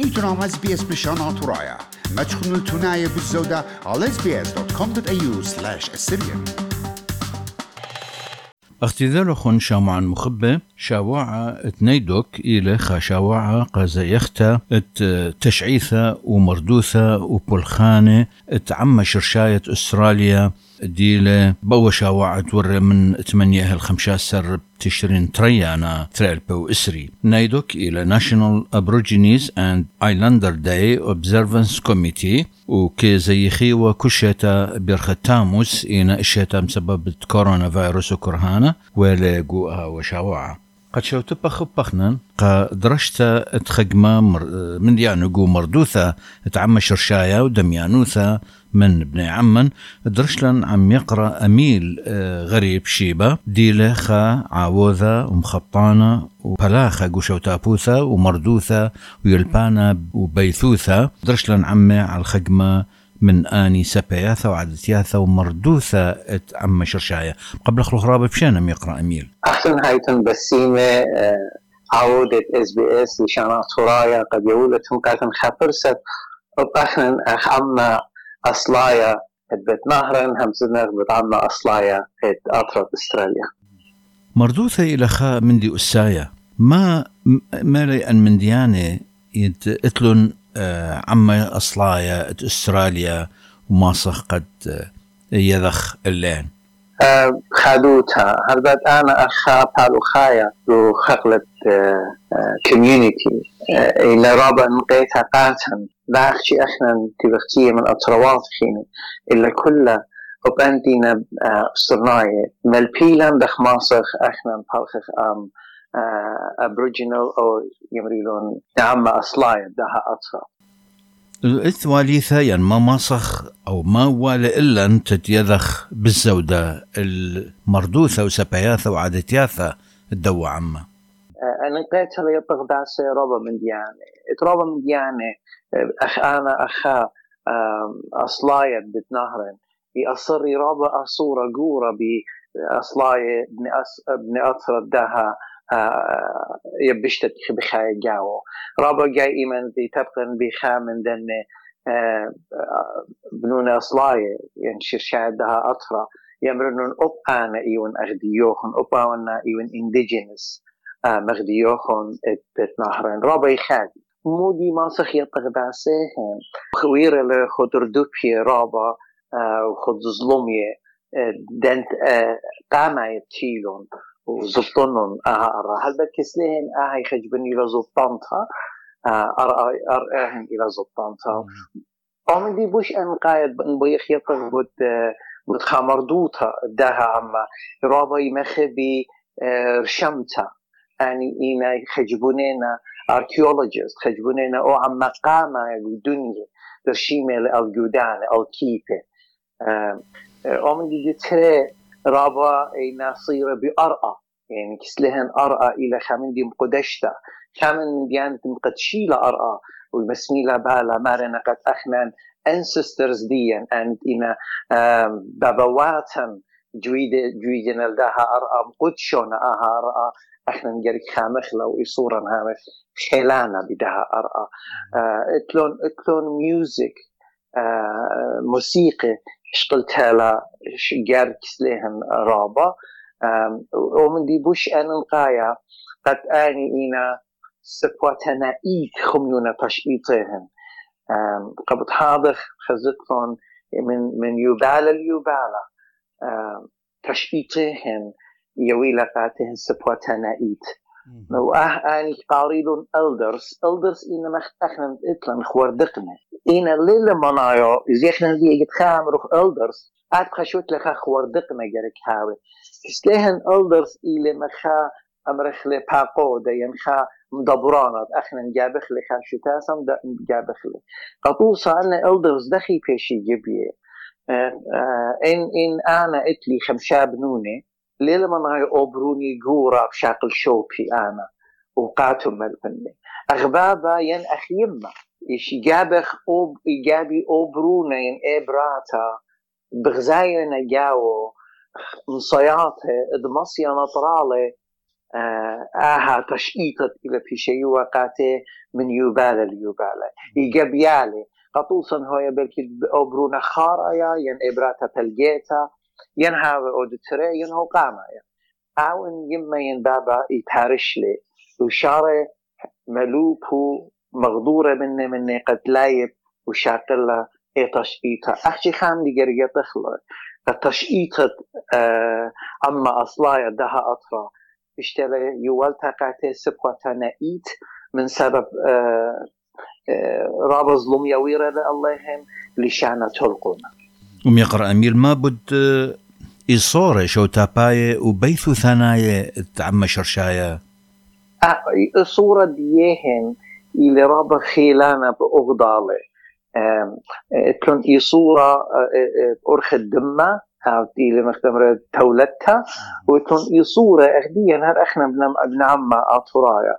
میتونم از SBS بشان ترايا ما تخنوا التناية بالزودة على sbs.com.au/assyrian. اختذال خن شامعا مخبة شاوعة تنيدوك إلى خاشاوعة قازا يختا تشعيثة ومردوثة وبولخانة تعم شرشاية أستراليا ديلة بو شاوعة تور من 8/15 تشرين تريانا تريل بو إسري نايدوك إلى National Aborigines and Islander Day Observance Committee وكي زيخي وكشتا بيرختاموس إنا إشيتا بسبب كورونا فيروس وكرهانة ولقوها وشاوعة قد شوتبا خبخنا قا درشتا تخجما من ديانو مردوثة تعم شرشايا ودميانوثة من بني عمن درشلن عم يقرأ أميل غريب شيبة ديلة خا عاوذة ومخطانة وبلاخة قوشوتابوثة ومردوثة ويلبانة وبيثوثة درشلن عمي على الخجمة من آني سبياثة وعدتياثة ومردوثة عم شرشاية قبل خرابة بشانم يقرأ أميل أحسن هايتن بسيمة عودة SBS لشانات ترايا قد يولتهم كاتن خبرست وبأخنا أخمنا أصلايا بيت نهرن همزنا بتعمنا أصلايا أطرف أستراليا مردوثة إلى خا من دي أسايا ما لي أن من ديانة يتلون عما أصلايا أستراليا وماصخ قد يذخ اللين خادوتها هربت أنا أخا بالوخايا وخلت كوميونيتي إلى رابع نقيتها قاتن باخشي احنا تبختيه من اطروات خيني الا كله وبندينا صرنايه ملبيلان دخماصخ احنا بخخ ابوريجينال او يمريلون نعم اصلايا دها اطرا الثواليثة يعني ما ماصخ او ما ولا الا انت تيذخ بالزودة المردوثة وسبياثة وعادتياثة الدوا عما انا قيتها ليطغداسي رابا من دياني اترابا من دياني أنا أخا أصلاية بتنهرن يأصري رابع صورة جورة بأصلاية ابن أطرد دها يبشتت بخاي جاو رابع جاي إيمان تبقن بخامن دن بنون أصلاية يعني شرشاد دها أطرا يمرنون أنا إيون أغديوخن أنا إيون إنديجينس مغديوخن بتنهرن رابع يخاد مودي ما سخ يتغداسهم خوير له خضر دوبي رابا وخد ظلمية دنت قامع يتشيلون وزبطنهم أهارا هل بكسلهن أهي خجبني لزبطانتها أرأهن إلى زبطانتها أمدي بوش أنقايد بيخ يتغبط خمردوتها داها عما رابا يمخبي رشمتها يعني إنا خجبونينا archaeologists خجبونينا أو عم مقامة الدنيا ترشيمة الجودان الكيبة أمن دي ترى رابا إنا صيرة بأرقى يعني كسلهن أرقى إلى خامن دي مقدشتا خامن من ديانة مقدشيلة أرقى والمسميلة بالا مارنا قد أخنان ancestors ديان أنت إنا بابواتن جويدنا لداها أرقى مقدشونا أها أرقى احنا نجري خامخ لو صورة هامخ خلانا بدها أرقى اتلون ميوزك موسيقى شقلتها لا جارك سليهن رابا ومن دي بوش أنا نقايا قد آني إنا سبواتنا إيك خميونة تشئيطهن قبط حاضر خزتلون من يوبالا ليوبالا تشئيطهن يويلا قاتهن سبواتنا إيت وأني قاريلون elders إنا مختخنا إتلن خوردقنا إنا ليلة منايو إزيخنا دي يجد خامروخ elders خشوت لخا خوردقنا جارك هاوي كسليهن elders إلي مخا أمرخ لي باقو ديان خا مدبرانات أخنا نجابخ لي خا شتاسم نجابخ لي قطوصة أن elders دخي بيشي جبيه إن أنا إتلي خمشا بنوني ليلة مناي أوبروني جورا بشكل شوبي أنا وقاتم ملبني أغبابا ين أخيما إيش جابخ إيجابي أوبرونا ين إبراتا بغزايا نجاو مصياته دمصيا نطرالي آها تشئيطت إلى في شيء وقاته من يبالة ليبالة يقبيالي قطوصا هو بلكي أبرونا خاريا ين إبراتا تلقيتا ينها أودتري ينهو قاما أو إن يما ينبابا يتهارش لي وشارة ملوكو مغدورة مني قد لايب وشاقلة تشئيطة أحكي خام دي قرية تخلق التشئيطة أما أصلايا دها أطرا اشتري يوالتقاته سبقتنا إيت من سبب رابط ظلم يويرة لألهم لشانة تلقونا يقرأ أمير ما بد إصورة شو تاباية وبيثو ثنايا تعم شرشايا الصورة ديهن اللي رابط خيلانا بأغضالة تلون إصورة أرخ الدمة اللي مختمرة تولدتها وتلون إصورة أخديا هر إحنا ابن عمة أطرايا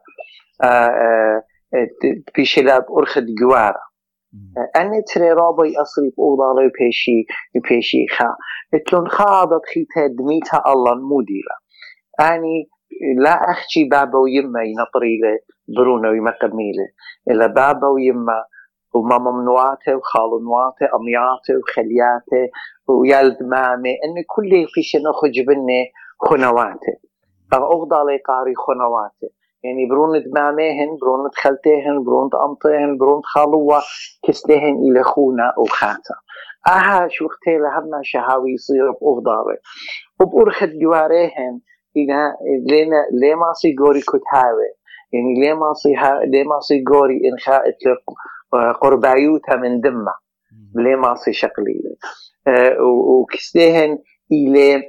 في شلاب أرخ الجوارة أنا ترى رابي أصري بأغضالة يبيشي خا تلون خاضت خيتها دميتها الله المديرة أني لا أحكي بابا ويما ينطري له برونة ويمقبميله إلا بابا ويما وماما منواته وخالنواته أمياته وخلياته ويالد مامي أن كل في شيء نخرج بني خنواته أغضى قاري خنواته يعني برونة ماميهن برونة خلتيهن برونة أمطيهن برونة خالوة كسليهن إلى خونا وخاتا شو اختي لهبنا شهاوي يصير بأغضى وبأرخد جواريهن لينا ليه ما صيغوري كتاوي يعني ليه ما صيغوري إنخاء قربايوتها من دمه ليه ما صي شقليله وكسليهن إلى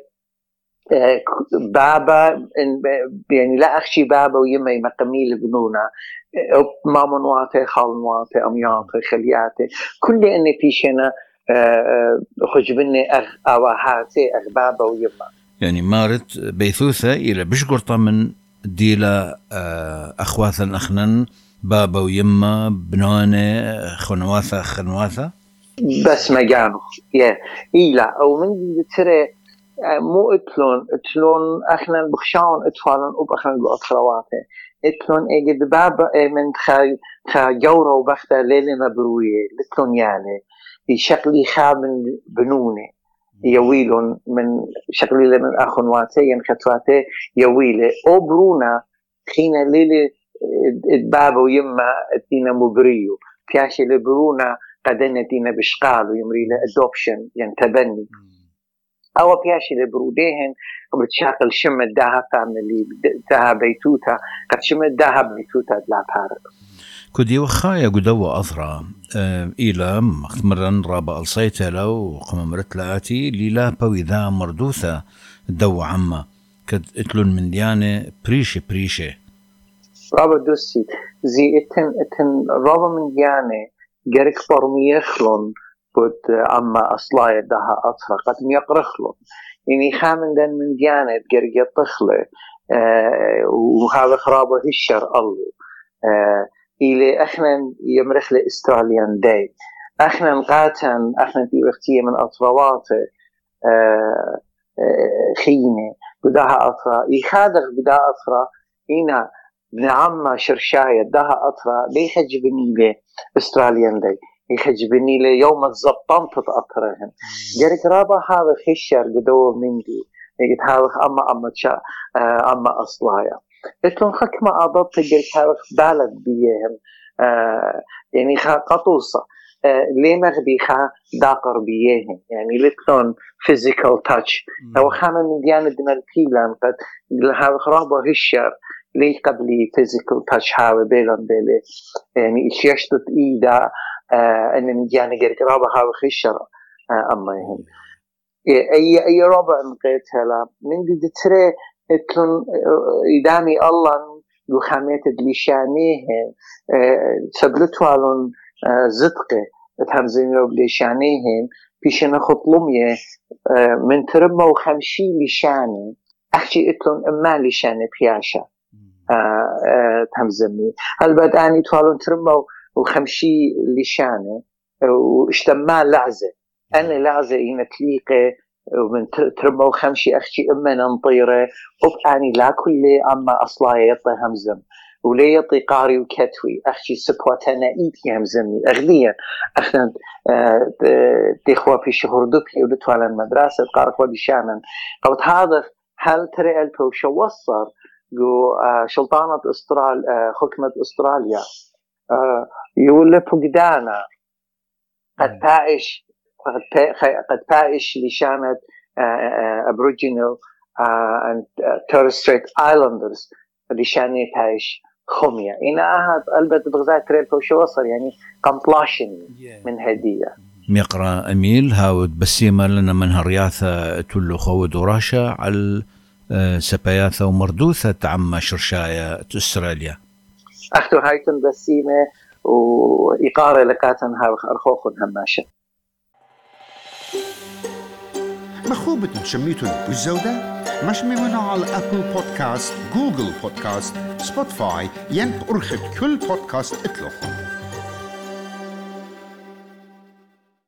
بابا يعني لا أخشي بابا ويما يمقميل بنونا ماما نواته خال نواته أمياته خلياته كل إني في شنا خجبني أواهاتي بابا ويما يعني مارت بيثوثة إلى بشقرطة من ديلا أخواثا أخنن بابا ويما بنانة خنواثة بس ما جانو إلا أو من دي ترى مو اتلون أخنن بخشان اتفالن وبأخنن بأطخرواته اتلون اجد بابا من خا جورة وبختة ليلة مبروية اتلون يعني شكلي خابن بنونة يويلون من شكلي من أخواتي ينخطواتي يويله أو برونا خينا ليلة بابا ويما اتينا مبريو كاشي لبرونا قدنا اتينا بشقال ويمريله adoption يعني تبني أو بياشي لبروديهن بتشاقل شم الدهب فاميلي دها بيتوتا قد شم الدهب بيتوتا دلا بارد كدي وخايا قدوة أثرى إلى مختمرا رابا ألصيته لو قممرت لآتي للا بوذا مردوثة دو عما كد اتلون من ديانة بريشة رابا دوسي زي اتن رابا من ديانة جارك فرمي يخلون بود أما أصلاي دها أطرى قد ميقرخلون يعني خامن دان من ديانة جارك يطخله وهذا خرابه هشر الله إلى إحنا يمرخ لإستراليان داي إحنا نقاتن إحنا في وقتية من أطرواته خينة بدها أطرا يخادق بدها أطرا هنا نعم شرشاية بدها أطرا بيخجبني له إستراليان داي يخجبني له يوم الزبطان تتأطرهن جارك رابا هذا خشر قدوه مندي يقول هذا أما أصلايا لكن حكمة أضبط جرك هذا بالد بيهم يعني قطوصة ليه مغبي خا داقر بيهم يعني لكن physical touch هو خامن من ديانة دمالكيلان قد هذا خرابة هشر ليه قبلي physical touch هذا بيلان بيلي يعني إشيشتت إيدا أن من ديانة جرك رابا هذا خشر أما يهم أي رابع نقيتها لا من دي ترى اتلون إدامي الله يخاميت دليشانيه سبلتوالون زدقه تهمزين لو دليشانيه بيشنا خطلمية من ترمى وخمشي لشاني أحكي اتلون إما لشاني بياشا تهمزني هل بدأني توالون ترمى وخمشي لشاني واشتما لعزة أنا لعزة إن تليقه ومن ترمو خمشي أخشي إما ننطيره وبأني لا كل أما أصلاي يطي همزم ولي يطي قاري وكتوي أخشي سبوتنا إيتي همزمي أغليا أخنا تخوى في شهور دبي ولتوالا المدرسة قارك ودي شامن قلت هذا هل ترى ألفو شو وصر جو سلطنة حكمة أستراليا يقول فقدانا قد بائش لشانت Aboriginal and Torres Strait Islanders لشاني بائش خمية إن أحد قلبت بغزاة تريلفو شو وصر يعني قمطلاشن من هدية ميقرا أميل هاود بسيمة لنا منها رياثة تولو خود وراشا على سباياثة ومردوثة عم شرشاية أستراليا أختو هايتن بسيمة وإقارة لكاتن أرخوخن هماشة مخوبة شميتون بالزودة مش ممنوع على أبل بودكاست جوجل بودكاست سبوتيفاي ين أرخد كل بودكاست اتلوخن